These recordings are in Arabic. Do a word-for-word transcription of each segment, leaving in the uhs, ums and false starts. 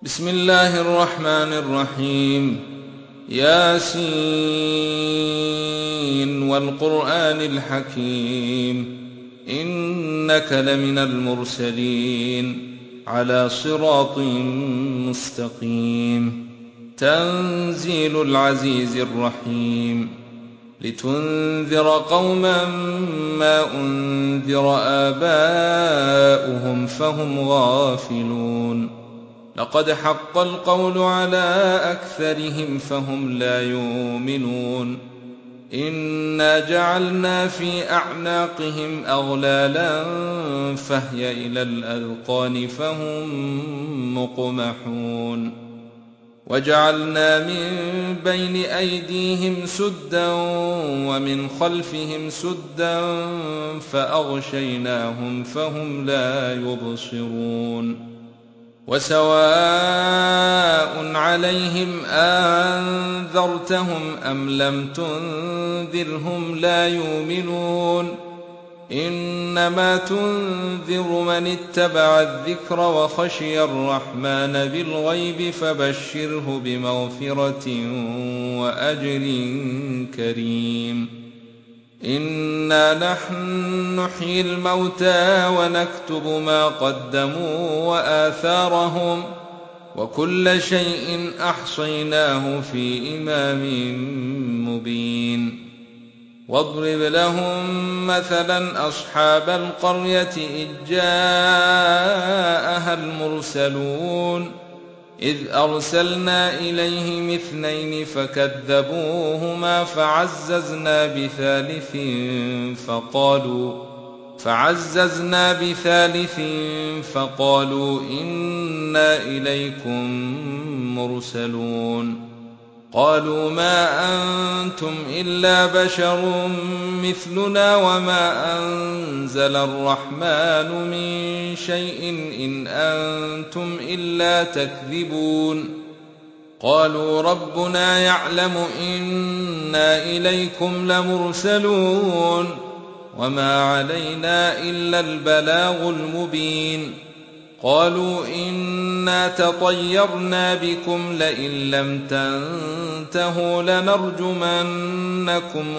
بسم الله الرحمن الرحيم. ياسين والقرآن الحكيم إنك لمن المرسلين على صراط مستقيم. تنزيل العزيز الرحيم لتنذر قوما ما أنذر آباؤهم فهم غافلون. لقد حق القول على أكثرهم فهم لا يؤمنون. إنا جعلنا في أعناقهم أغلالا فهي إلى الأذقان فهم مقمحون. وجعلنا من بين أيديهم سدا ومن خلفهم سدا فأغشيناهم فهم لا يبصرون. وسواء عليهم أنذرتهم أم لم تنذرهم لا يؤمنون. إنما تنذر من اتبع الذكر وخشي الرحمن بالغيب فبشره بمغفرة وأجر كريم. إنا نحن نحيي الموتى ونكتب ما قدموا وآثارهم وكل شيء أحصيناه في إمام مبين. واضرب لهم مثلا أصحاب القرية إذ جاءها المرسلون إذ أرسلنا إليهم اثنين فكذبوهما فعززنا بثالث فقالوا فعززنا بثالث فقالوا إنا إليكم مرسلون. قالوا ما أنتم إلا بشر مثلنا وما أنزل الرحمن من شيء إن أنتم إلا تكذبون. قالوا ربنا يعلم إنا إليكم لمرسلون وما علينا إلا البلاغ المبين. قالوا إنا تطيرنا بكم لئن لم تنتهوا لنرجمنكم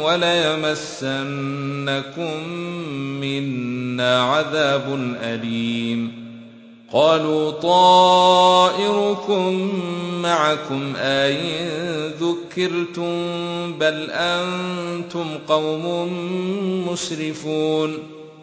وليمسنكم منا عذاب أليم. قالوا طائركم معكم أئن ذكرتم بل أنتم قوم مسرفون.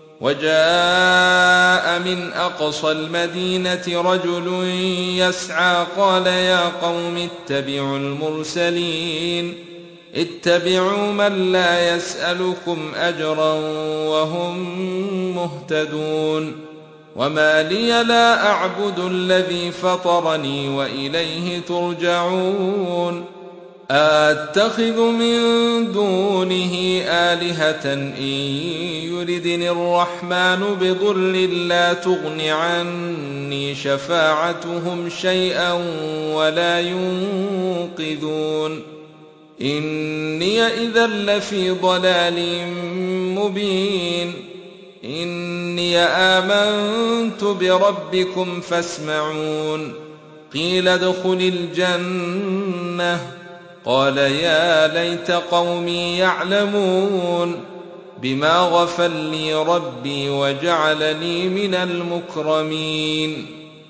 وجاء من أقصى المدينة رجل يسعى قال يا قوم اتبعوا المرسلين اتبعوا من لا يسألكم أجرا وهم مهتدون. وما لي لا أعبد الذي فطرني وإليه ترجعون. أأتخذ من دونه آلهة إن يردني الرحمن بضر لا تغن عني شفاعتهم شيئا ولا ينقذون. إني إذا لفي ضلال مبين. إني آمنت بربكم فاسمعون. قيل ادخل الجنة قال يا ليت قومي يعلمون بما غفر لي ربي وجعلني من المكرمين.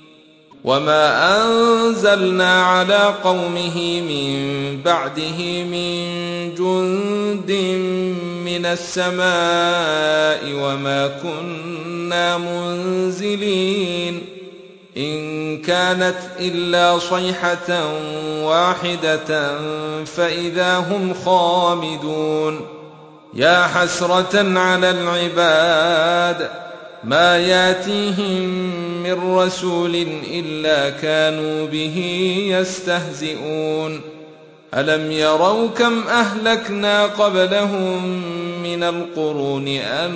وما أنزلنا على قومه من بعده من جند من السماء وما كنا منزلين. إن كانت إلا صيحة واحدة فإذا هم خامدون. يا حسرة على العباد ما ياتيهم من رسول إلا كانوا به يستهزئون. ألم يروا كم أهلكنا قبلهم من القرون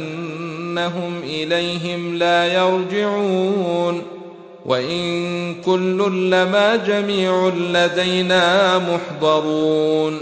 أنهم إليهم لا يرجعون. وإن كل لما جميع لدينا محضرون.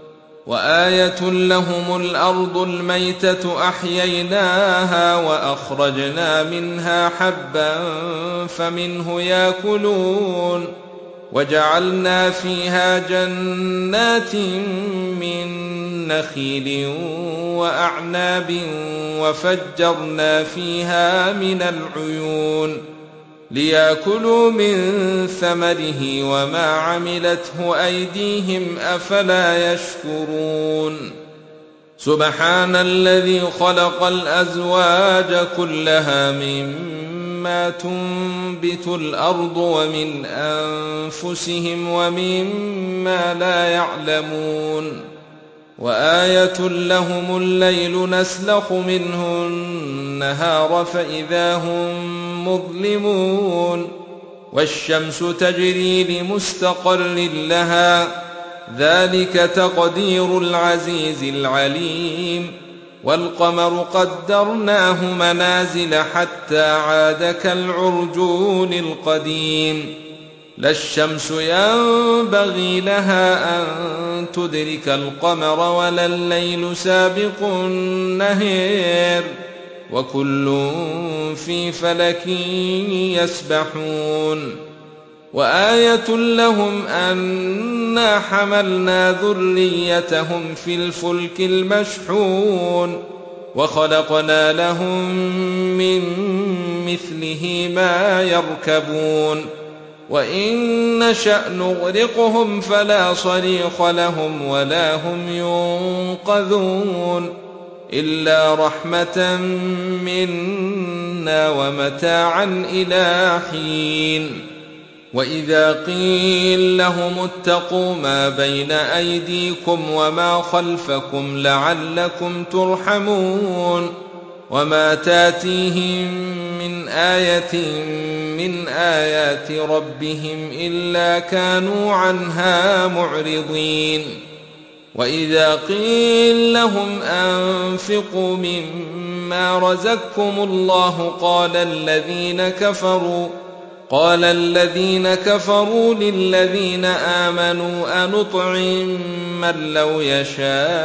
وآية لهم الأرض الميتة أحييناها وأخرجنا منها حبا فمنه يأكلون وجعلنا فيها جنات من نخيل وأعناب وفجرنا فيها من العيون ليأكلوا من ثمره وما عملته أيديهم أفلا يشكرون سبحان الذي خلق الأزواج كلها مما تنبت الأرض ومن أنفسهم ومما لا يعلمون وآية لهم الليل نسلخ منه النهار فإذا هم مظلمون والشمس تجري لمستقر لها ذلك تقدير العزيز العليم والقمر قدرناه منازل حتى عاد كالعرجون القديم لا الشمس ينبغي لها أن تدرك القمر ولا الليل سابق النهار وكل في فلك يسبحون وآية لهم أنا حملنا ذريتهم في الفلك المشحون وخلقنا لهم من مثله ما يركبون وإن نشأ نغرقهم فلا صريخ لهم ولا هم ينقذون إلا رحمة منا ومتاعا إلى حين وإذا قيل لهم اتقوا ما بين أيديكم وما خلفكم لعلكم ترحمون وما تاتيهم من آية من آيات ربهم إلا كانوا عنها معرضين وإذا قيل لهم أنفقوا مما رزقكم الله قال الذين كفروا قال الذين كفروا للذين آمنوا أنطعم من لو يشاء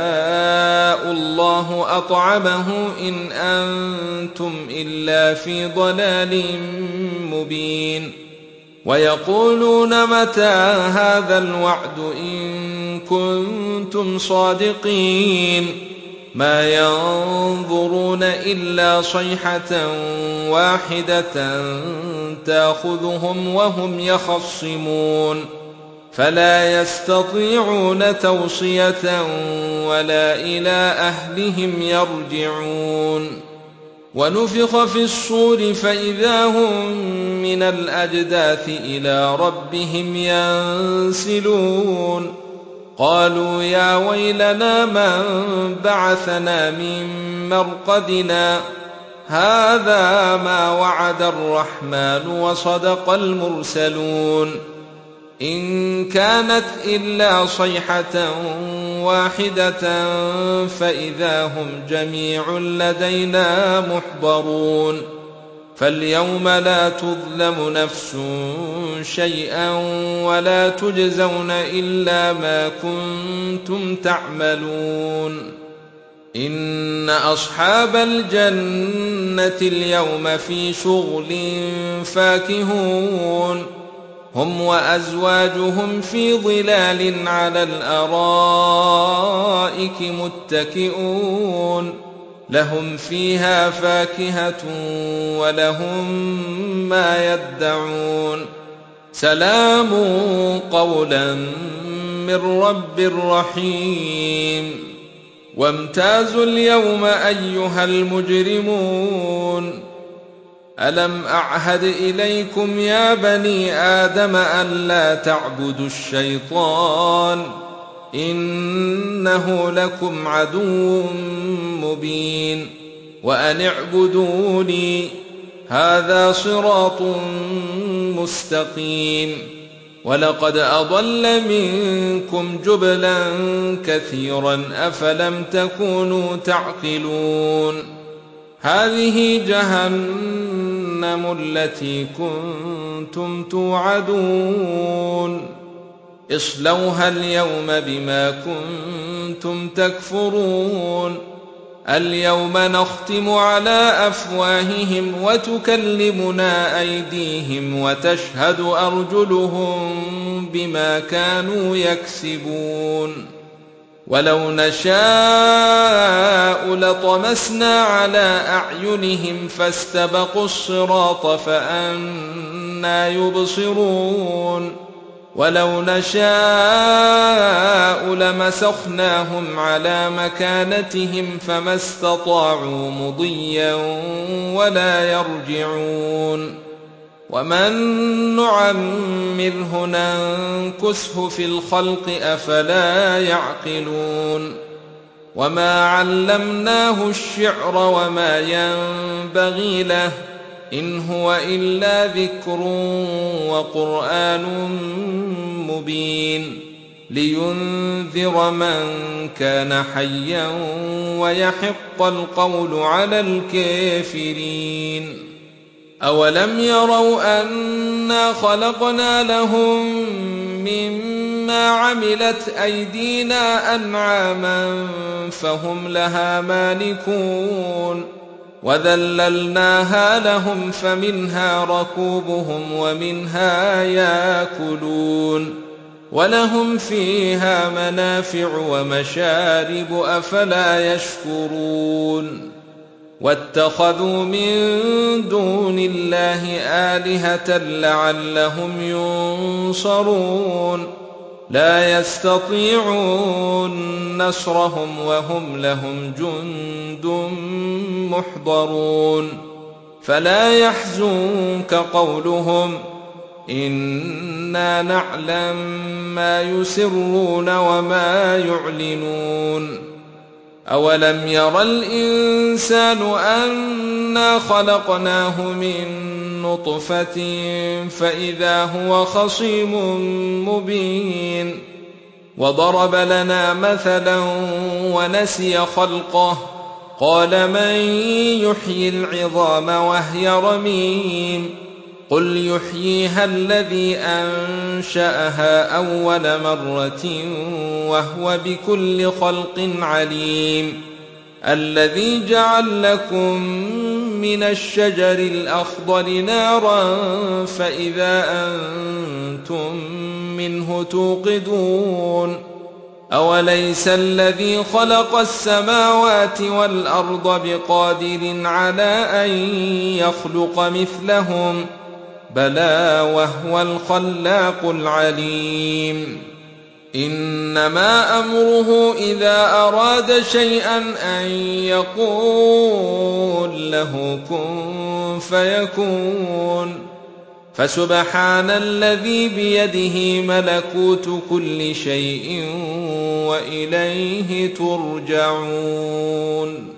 الله أطعمه إن أنتم إلا في ضلال مبين ويقولون متى هذا الوعد إن كنتم صادقين ما ينظرون إلا صيحة واحدة تأخذهم وهم يخصمون فلا يستطيعون توصية ولا إلى أهلهم يرجعون ونفخ في الصور فإذا هم من الأجداث إلى ربهم ينسلون قالوا يا ويلنا من بعثنا من مرقدنا هذا ما وعد الرحمن وصدق المرسلون إن كانت إلا صيحة واحدة فإذا هم جميع لدينا محضرون فاليوم لا تظلم نفس شيئا ولا تجزون إلا ما كنتم تعملون إن أصحاب الجنة اليوم في شغل فاكهون هم وأزواجهم في ظلال على الأرائك متكئون لهم فيها فاكهة ولهم ما يدعون سلام قولا من رب رحيم وامتازوا اليوم أيها المجرمون ألم أعهد إليكم يا بني آدم أن لا تعبدوا الشيطان إنه لكم عدو مبين وأن اعبدوني هذا صراط مستقيم ولقد أضل منكم جبلا كثيرا أفلم تكونوا تعقلون هذه جهنم التي كنتم توعدون اصلوها اليوم بما كنتم تكفرون اليوم نختم على أفواههم وتكلمنا أيديهم وتشهد أرجلهم بما كانوا يكسبون ولو نشاء لطمسنا على أعينهم فاستبقوا الصراط فأنى يبصرون ولو نشاء لمسخناهم على مكانتهم فما استطاعوا مضيا ولا يرجعون ومن نعمره ننكسه في الخلق أفلا يعقلون وما علمناه الشعر وما ينبغي له إن هو إلا ذكر وقرآن مبين لينذر من كان حيا ويحق القول على الكافرين أولم يروا أنا خلقنا لهم مما عملت أيدينا أنعاما فهم لها مالكون وذللناها لهم فمنها ركوبهم ومنها ياكلون ولهم فيها منافع ومشارب أفلا يشكرون واتخذوا من دون الله آلهة لعلهم ينصرون لا يستطيعون نصرهم وهم لهم جند محضرون فلا يحزنك قولهم إنا نعلم ما يسرون وما يعلنون أولم ير الإنسان أنا خلقناه من نطفة فإذا هو خصيم مبين وضرب لنا مثلا ونسي خلقه قال من يحيي العظام وهي رميم قل يحييها الذي أنشأها أول مرة وهو بكل خلق عليم الذي جعل لكم من الشجر الأخضر نارا فإذا أنتم منه توقدون أوليس الذي خلق السماوات والأرض بقادر على أن يخلق مثلهم بلى وهو الخلاق العليم إنما أمره إذا أراد شيئا أن يقول له كن فيكون فسبحان الذي بيده ملكوت كل شيء وإليه ترجعون